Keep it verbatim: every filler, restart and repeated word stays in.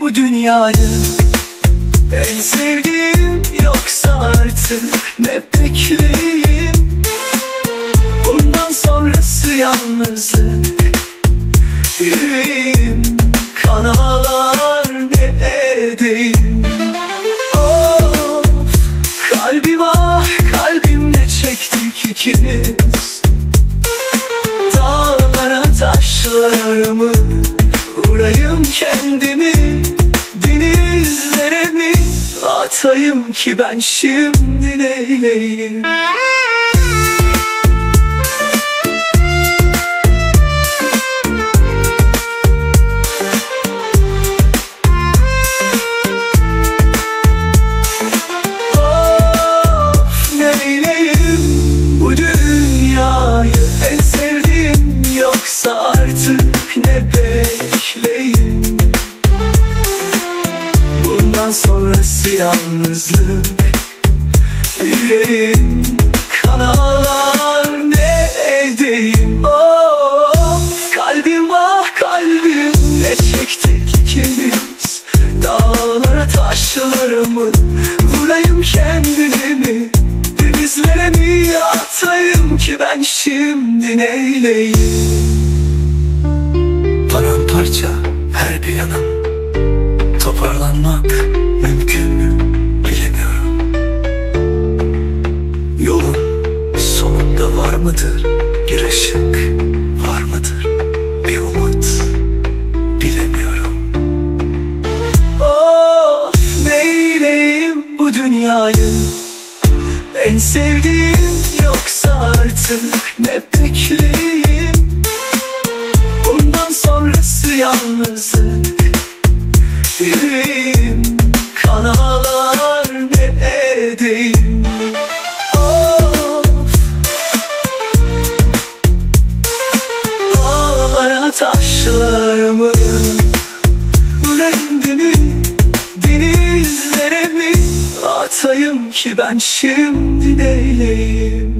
bu dünyayı? En sevdiğim yoksa artık ne bekleyeyim? Bundan sonrası yalnızlık. Yüreğim kan ağlar, ne edeyim? Of, kalbim ah kalbimle çektik ikimiz. Dağlara taşlarımı vurayım kendimi, denizlere mi atayım ki ben şimdi neyleyim? Of, neyleyim bu dünyayı? En sevdiğim yoksa artık ne bekleyeyim? Bundan sonrası yalnızlık. Yüreğim kan ağlar, ne edeyim? Of, kalbim ah kalbim ne çektik ikimiz. Dağlara taşlarımı vurayım kendimi, denizlere mi atayım ki ben şimdi neyleyim? Paramparça her bir yanım, toparlanmak mümkün mü bilemiyorum. Yolun sonunda var mıdır bir ışık, var mıdır bir umut bilemiyorum. Of, neyleyim bu dünyayı? En sevdiğim yoksa artık ne bekleyeyim? Bundan sonrası yalnızlık. Yüreğim kan ağlar, ne edeyim? Of, dağlara taşlarımı rendimi, denizlere mi atayım ki ben şimdi neyleyim?